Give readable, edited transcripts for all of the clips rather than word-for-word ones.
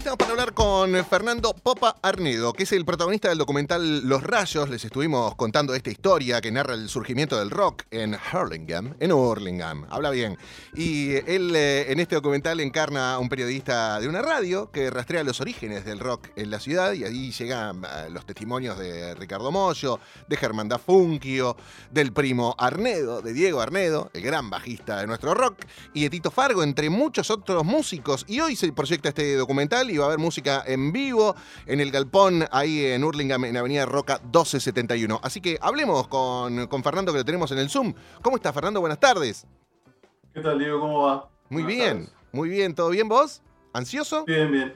Estamos para hablar con Fernando Popa Arnedo, que es el protagonista del documental Los Rayos. Les estuvimos contando esta historia que narra el surgimiento del rock en Hurlingham. Habla bien. Y él en este documental encarna a un periodista de una radio que rastrea los orígenes del rock en la ciudad, y ahí llegan los testimonios de Ricardo Mollo, de Germán Dafunquio, del primo Arnedo, de Diego Arnedo, el gran bajista de nuestro rock, y de Tito Fargo, entre muchos otros músicos. Y hoy se proyecta este documental y va a haber música en vivo en el Galpón, ahí en Hurlingham, en Avenida Roca 1271. Así que hablemos con Fernando, que lo tenemos en el Zoom. ¿Cómo estás, Fernando? Buenas tardes. ¿Qué tal, Diego? ¿Cómo va? Muy Buenas bien, tardes. muy bien. ¿Todo bien vos? ¿Ansioso? Bien, bien.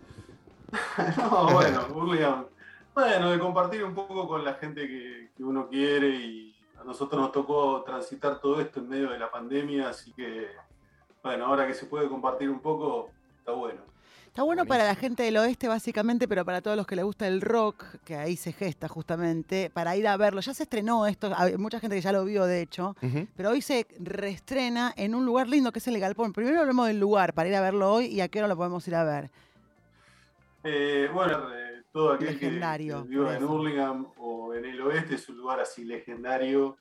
No, bueno, Hurlingham. Bueno, de compartir un poco con la gente que uno quiere, y a nosotros nos tocó transitar todo esto en medio de la pandemia, así que, bueno, ahora que se puede compartir un poco, está bueno. Está bueno para la gente del oeste, básicamente, pero para todos los que les gusta el rock, que ahí se gesta justamente, para ir a verlo. Ya se estrenó esto, hay mucha gente que ya lo vio, de hecho, pero hoy se reestrena en un lugar lindo que es el Galpón. Primero hablemos del lugar para ir a verlo hoy y a qué hora lo podemos ir a ver. Bueno, todo aquel Legendario, que viva por en eso. Hurlingham o en el oeste es un lugar así legendario.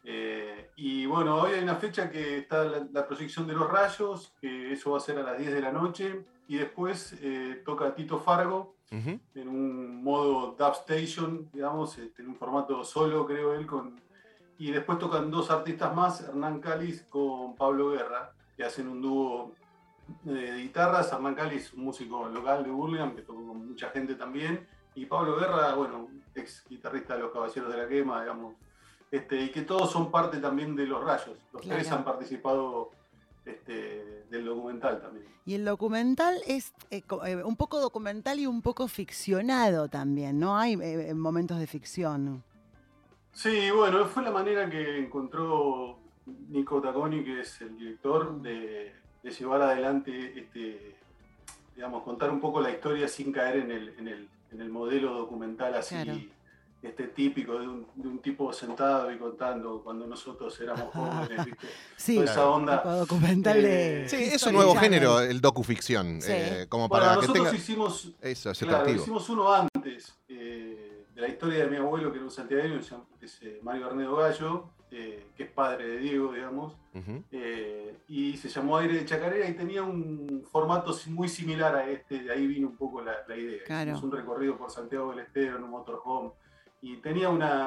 Y bueno, hoy hay una fecha que está la proyección de Los Rayos, que eso va a ser a las 10 de la noche, y después toca Tito Fargo en un modo dubstation, digamos, en un formato solo, creo él, y después tocan dos artistas más, Hernán Cáliz con Pablo Guerra, que hacen un dúo de guitarras. Hernán Cáliz, un músico local de Hurlingham, que tocó con mucha gente también, y Pablo Guerra, bueno, ex guitarrista de los Caballeros de la Quema, digamos, y que todos son parte también de Los Rayos. Los Claro. tres han participado del documental también. Y el documental es un poco documental y un poco ficcionado también, ¿no? Hay momentos de ficción. Sí, bueno, fue la manera que encontró Nico Tacconi, que es el director, de llevar adelante, digamos, contar un poco la historia sin caer en el modelo documental así, Claro. Típico de un tipo sentado y contando cuando nosotros éramos jóvenes, ¿viste? Sí, Toda esa onda. tipo documental de... Sí, es History un nuevo Channel. género, el docuficción. Sí. Como Bueno, para que nosotros tenga... hicimos, Eso, es claro, atractivo. hicimos uno antes, de la historia de mi abuelo, que era un santiagueño, que es Mario Arnedo Gallo, que es padre de Diego, digamos, y se llamó Aire de Chacarera, y tenía un formato muy similar a este. De ahí vino un poco la idea. Claro. Hicimos un recorrido por Santiago del Estero en un motorhome, y tenía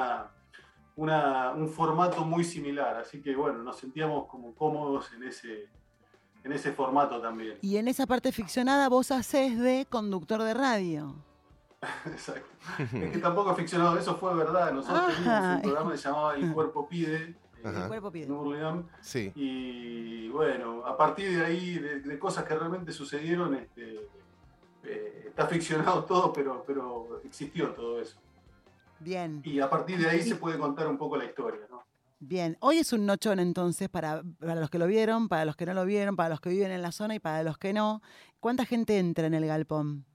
un formato muy similar, así que bueno, nos sentíamos como cómodos en ese formato también. Y en esa parte ficcionada vos hacés de conductor de radio. Exacto. Es que tampoco es ficcionado, eso fue verdad. Nosotros teníamos un programa que se llamaba El Cuerpo Pide, El cuerpo pide. en Hurlingham. Sí. Y bueno, a partir de ahí, de cosas que realmente sucedieron, está ficcionado todo, pero existió todo eso. Bien. Y a partir de ahí se puede contar un poco la historia, ¿no? Bien, hoy es un nochón entonces para los que lo vieron, para los que no lo vieron, para los que viven en la zona y para los que no. ¿Cuánta gente entra en el Galpón?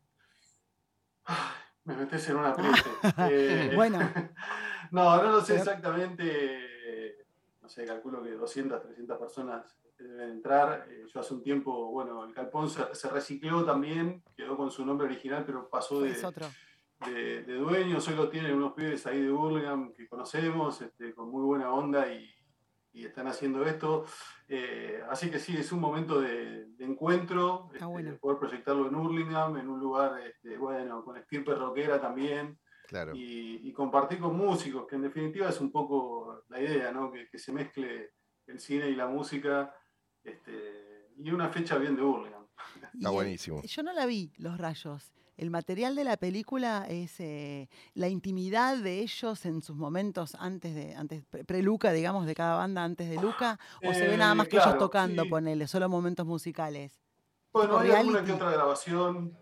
Me metes en una aprieto. Bueno. No lo sé Pero... exactamente. No sé, calculo que 200, 300 personas deben entrar. Yo hace un tiempo, bueno, el Galpón se recicló también, quedó con su nombre original, pero pasó Es otro. de dueños. Hoy lo tienen unos pibes ahí de Hurlingham que conocemos, con muy buena onda, y están haciendo esto. Así que sí, es un momento de encuentro, Bueno. poder proyectarlo en Hurlingham, en un lugar, bueno, con estirpe rockera también. Claro. Y compartir con músicos, que en definitiva es un poco la idea, ¿no? Que se mezcle el cine y la música, y una fecha bien de Hurlingham. Está buenísimo. Yo no la vi, Los Rayos. El material de la película es la intimidad de ellos en sus momentos antes pre-Luca, digamos, de cada banda antes de Luca, o se ve nada más que Claro, ellos tocando, sí. ponele, solo momentos musicales. Bueno, Tipo hay alguna reality. que otra grabación,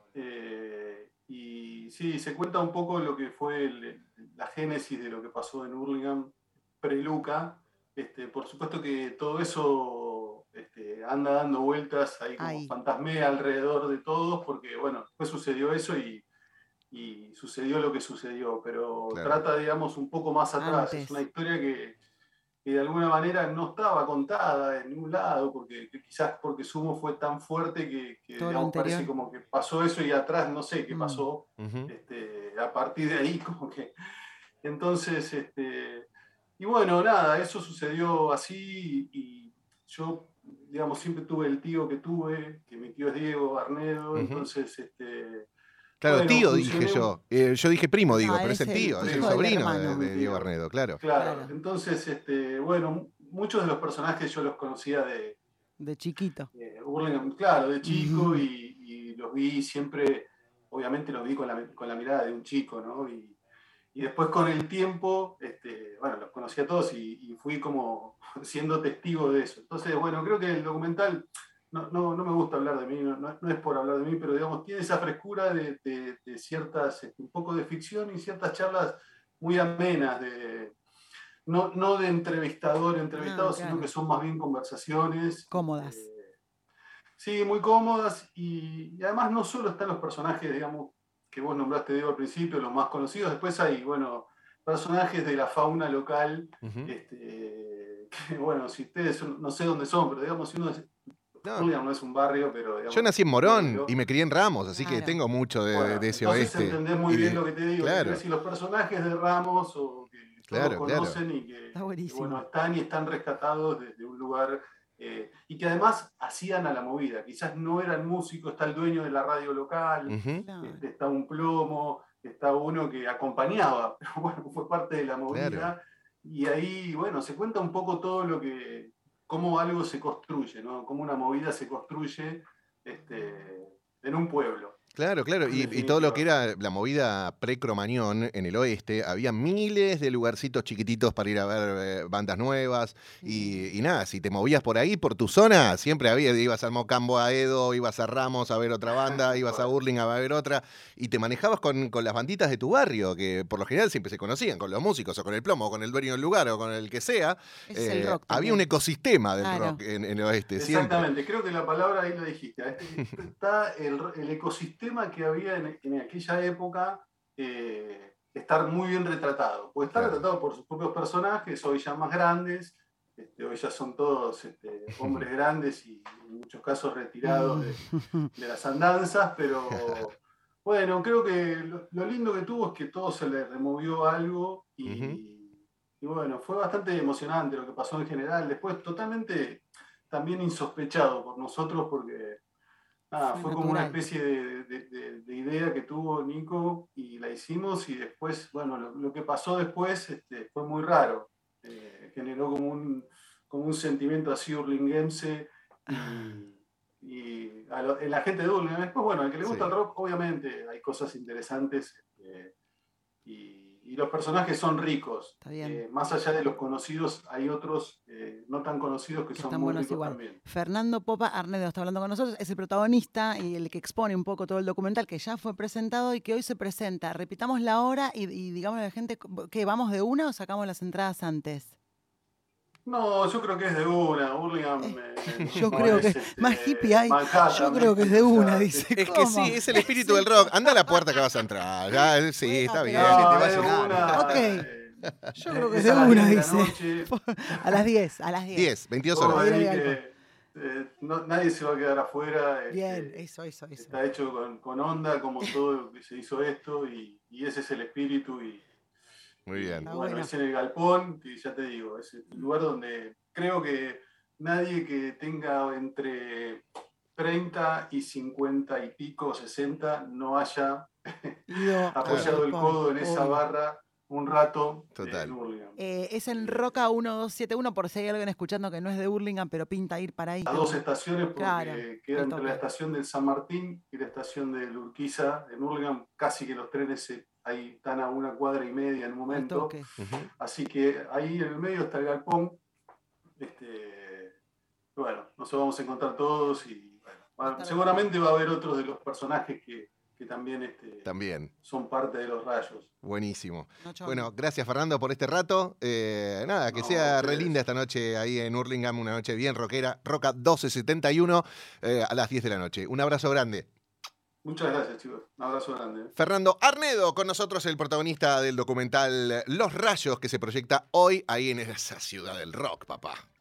y sí, se cuenta un poco lo que fue la génesis de lo que pasó en Hurlingham pre-Luca. Por supuesto que todo eso anda dando vueltas ahí como fantasmea alrededor de todos, porque bueno, después sucedió eso y sucedió lo que sucedió, pero claro, trata, digamos, un poco más atrás. Antes. Es una historia que que de alguna manera no estaba contada en ningún lado, porque quizás porque Sumo fue tan fuerte que digamos, parece como que pasó eso y atrás no sé qué pasó, a partir de ahí como que... Entonces, y bueno, nada, eso sucedió así y yo, digamos, siempre tuve el tío que tuve, que mi tío es Diego Arnedo, entonces, claro, bueno, tío dije yo. Yo dije primo, digo, pero es el tío, es el sobrino de Diego Arnedo, claro. Claro, entonces, bueno, muchos de los personajes yo los conocía de chiquito. Hurlingham, claro, de chico y los vi siempre, obviamente los vi con la mirada de un chico, ¿no? Y después con el tiempo, bueno, los conocí a todos y fui como siendo testigo de eso. Entonces, bueno, creo que el documental, no me gusta hablar de mí, no es por hablar de mí, pero digamos, tiene esa frescura de ciertas, un poco de ficción y ciertas charlas muy amenas, no de entrevistado, sino que son más bien conversaciones. Cómodas. Sí, muy cómodas y además no solo están los personajes, digamos, que vos nombraste, Diego, al principio, los más conocidos, después hay, bueno, personajes de la fauna local, que, bueno, si ustedes, no sé dónde son, pero digamos, si uno no es un barrio, pero... Digamos, yo nací en Morón y me crié en Ramos, así que tengo mucho de ese entonces oeste. Entendés muy bien lo que te digo, claro. decir, los personajes de Ramos o que todos conocen y que bueno, están rescatados desde un lugar... y que además hacían a la movida, quizás no eran músicos, está el dueño de la radio local, está un plomo, está uno que acompañaba, pero bueno, fue parte de la movida, y ahí, bueno, se cuenta un poco todo lo que, cómo algo se construye, ¿no? Cómo una movida se construye en un pueblo. Claro, y todo lo que era la movida pre-Cromañón en el oeste, había miles de lugarcitos chiquititos para ir a ver bandas nuevas y nada, si te movías por ahí, por tu zona, siempre había, ibas al Mocambo a Edo, ibas a Ramos a ver otra banda, ibas a Hurlingham a ver otra y te manejabas con las banditas de tu barrio, que por lo general siempre se conocían, con los músicos o con el plomo o con el dueño del lugar o con el que sea. El rock había un ecosistema del rock en el oeste. Exactamente, creo que la palabra ahí lo dijiste. Está el ecosistema que había en aquella época estar muy bien retratado. Puede estar retratado por sus propios personajes, hoy ya más grandes, hoy ya son todos hombres grandes y en muchos casos retirados de las andanzas, pero bueno, creo que lo lindo que tuvo es que todo se le removió algo y bueno, fue bastante emocionante lo que pasó en general. Después totalmente también insospechado por nosotros porque... fue como una especie de idea que tuvo Nico y la hicimos y después, bueno, lo que pasó después fue muy raro. Generó como un sentimiento así hurlinguense y en la gente de Hurlingham. Después, bueno, al que le gusta el rock, obviamente hay cosas interesantes y los personajes son ricos. Más allá de los conocidos, hay otros no tan conocidos que son muy ricos igual. También. Fernando Popa Arnedo está hablando con nosotros, es el protagonista y el que expone un poco todo el documental que ya fue presentado y que hoy se presenta. Repitamos la hora y digamos a la gente que vamos de una o sacamos las entradas antes. No, yo creo que es de una. Hurlingham. Yo creo que más hippie hay. Manhattan, yo creo que es de una, dice. Es que sí, es el espíritu del rock. Anda a la puerta que vas a entrar. Ya, sí, está bien. No, es de una. Ok. Yo creo que es de una, dice. A las 10, a las 10. 10, 22 horas. Nadie se va a quedar afuera. Bien, eso. Está hecho con onda, como todo lo que se hizo esto, y ese es el espíritu. Muy bien. Bueno, es en el Galpón, que ya te digo, es el lugar donde creo que nadie que tenga entre 30 y 50 y pico, 60, no haya apoyado el codo en esa barra un rato. Total. Es en Roca 1271, por si hay alguien escuchando que no es de Hurlingham, pero pinta ir para ahí. Las dos estaciones, porque queda entre la estación del San Martín y la estación de Urquiza. En Hurlingham casi que los trenes ahí están a 1,5 cuadras en un momento. Así que ahí en el medio está el Galpón. Bueno, nos vamos a encontrar todos y bueno, seguramente va a haber otros de los personajes que también son parte de los rayos. Buenísimo. Bueno, gracias Fernando por este rato. Nada, que sea re linda esta noche ahí en Hurlingham, una noche bien rockera. Roca 1271 a las 10 de la noche. Un abrazo grande. Muchas gracias, chicos. Un abrazo grande. Fernando Arnedo, con nosotros, el protagonista del documental Los Rayos, que se proyecta hoy ahí en esa ciudad del rock, papá.